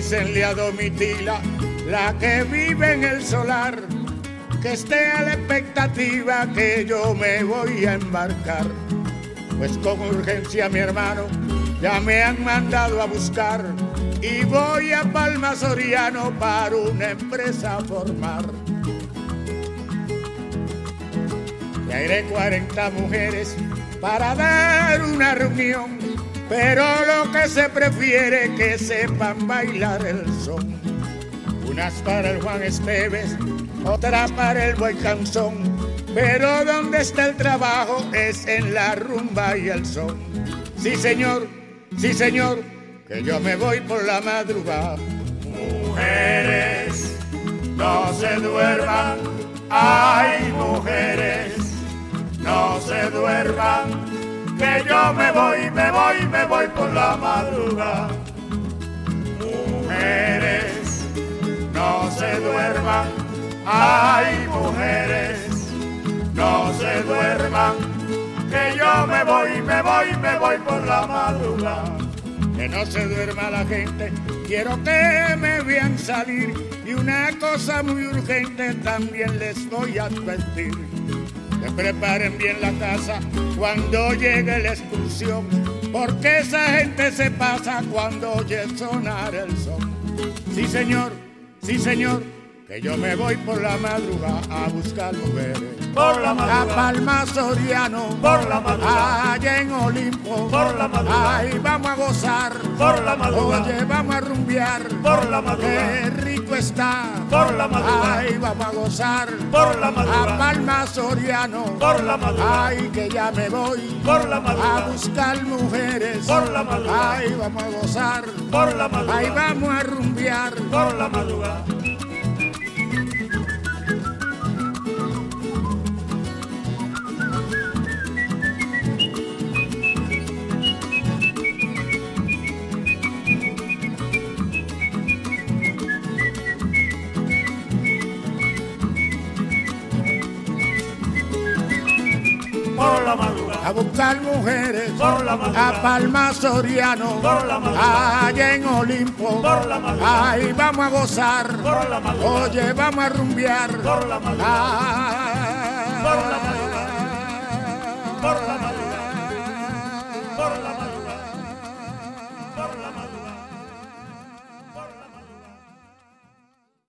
Avísenle a Domitila, la que vive en el solar, que esté a la expectativa que yo me voy a embarcar. Pues con urgencia, mi hermano, ya me han mandado a buscar y voy a Palma Soriano para una empresa a formar. Traeré 40 mujeres para dar una reunión, pero lo que se prefiere que sepan bailar el son. Unas para el Juan Esteves, otra para el Buen Canzón, pero donde está el trabajo es en la rumba y el son. Sí señor, que yo me voy por la madrugada. Mujeres, no se duerman, ay mujeres, no se duerman, que yo me voy por la madrugada. Mujeres, no se duerman, ay mujeres, no se duerman, que yo me voy por la madrugada. Que no se duerma la gente, quiero que me vean salir, y una cosa muy urgente también les voy a advertir. Que preparen bien la casa cuando llegue la excursión, porque esa gente se pasa cuando oye sonar el son. Sí señor, que yo me voy por la madrugada a buscar mujeres. Por la madrugada. A Palma Soriano. Por la madrugada. Allá en Olimpo. Por la madrugada. Ahí vamos a gozar. Por la madrugada. Oye, vamos a rumbear. Por la madrugada. Qué rico está. Por la madrugada. Ahí vamos a gozar. Por la madrugada. A Palma Soriano. Por la madrugada. Ay, que ya me voy. Por la madrugada. A buscar mujeres. Por la madrugada. Ahí vamos a gozar. Por la madrugada. Ahí vamos a rumbear. Por la madrugada. Por la madrugada. A buscar mujeres. Por la madrugada. A Palma Soriano. Por la madrugada. Allá en Olimpo. Por la madrugada. Ahí vamos a gozar. Por la madrugada. Oye, vamos a rumbear. Por la madrugada. Ah, Por la madrugada.